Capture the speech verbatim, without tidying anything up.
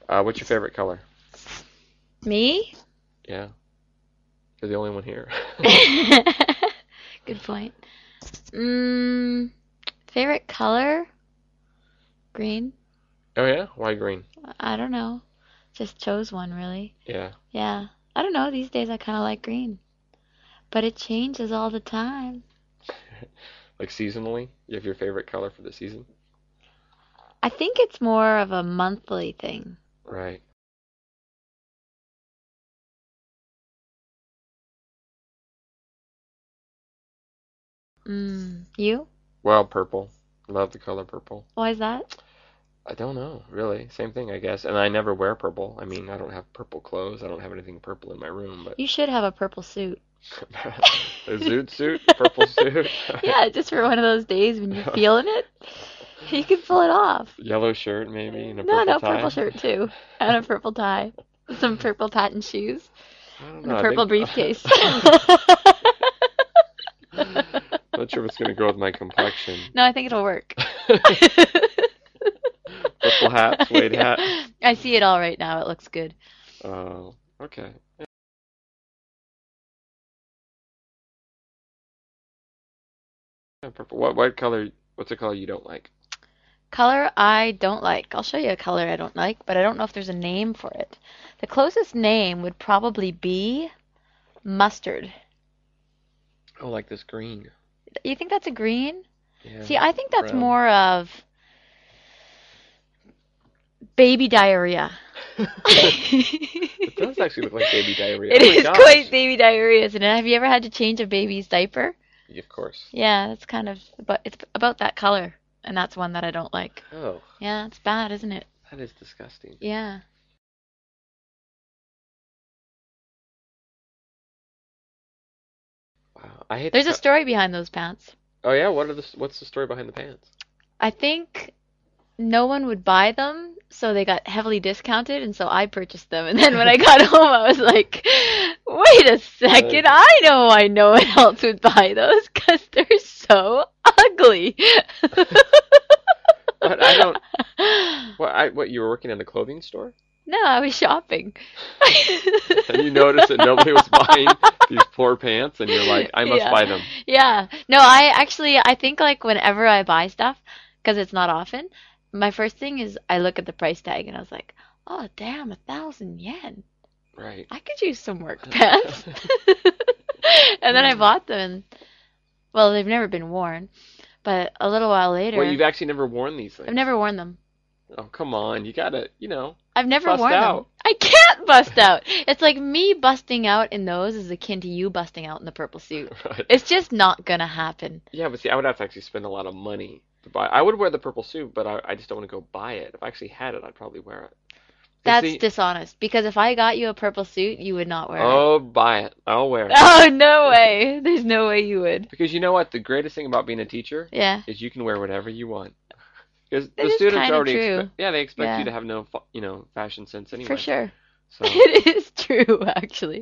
Uh, what's your favorite color? Me? Yeah, you're the only one here. Good point. Mm, favorite color? Green? Oh yeah? Why green? I don't know. Just chose one, really. Yeah. Yeah. I don't know. These days I kind of like green. But it changes all the time. Like seasonally? You have your favorite color for the season? I think it's more of a monthly thing. Right. Mm, you? Well, purple. Love the color purple. Why is that? I don't know, really. Same thing, I guess. And I never wear purple. I mean, I don't have purple clothes. I don't have anything purple in my room, but You should have a purple suit. a zoot suit, purple suit, Yeah, just for one of those days when you're feeling it, you can pull it off. yellow shirt maybe, and a No, purple no, purple tie. shirt too. And a purple tie. Some purple patent shoes. I don't And a know. I purple think briefcase. not sure if it's gonna go with my complexion. No, I think it'll work. Purple hat, suede hat. I see it all right now. It looks good. Oh, okay. Yeah, purple. What what color? What's a color you don't like? Color I don't like. I'll show you a color I don't like, but I don't know if there's a name for it. The closest name would probably be mustard. Oh, like this green. You think that's a green? Yeah, See, I think that's brown. more of baby diarrhea. It does actually look like baby diarrhea. It Oh my is gosh. quite baby diarrhea, isn't it? Have you ever had to change a baby's diaper? Yeah, of course. Yeah, that's kind of, but it's about that color, and that's one that I don't like. Oh, Yeah, it's bad, isn't it? that is disgusting. Yeah. Wow. I hate the There's a co- story behind those pants. Oh yeah, what are the what's the story behind the pants? I think no one would buy them, so they got heavily discounted, and so I purchased them. And then when I got home, I was like, wait a second, Uh, I know why no one else would buy those because they're so ugly. But I don't. What I what you were working in a clothing store? No, I was shopping. And you noticed that nobody was buying these poor pants, and you're like, I must Yeah. buy them. Yeah. No, I actually, I think like whenever I buy stuff, because it's not often, my first thing is I look at the price tag and I was like, oh, damn, a thousand yen. Right. I could use some work pants. And then I bought them. And, well, they've never been worn, but a little while later, Well, you've actually never worn these things. I've never worn them. Oh, come on. You gotta, you know, I've never bust worn them. out. I can't bust out. It's like me busting out in those is akin to you busting out in the purple suit. Right. It's just not gonna happen. Yeah, but see, I would have to actually spend a lot of money to buy. I would wear the purple suit, but I, I just don't want to go buy it. If I actually had it, I'd probably wear it. 'Cause That's see, dishonest because if I got you a purple suit, you would not wear it. oh, buy it. I'll wear it. Oh, no way. There's no way you would. Because you know what? The greatest thing about being a teacher Yeah. is you can wear whatever you want. Because That the is students kinda already true. expect, yeah, they expect Yeah. you to have no, fa- you know, fashion sense For anyway. sure. So. It is true, actually.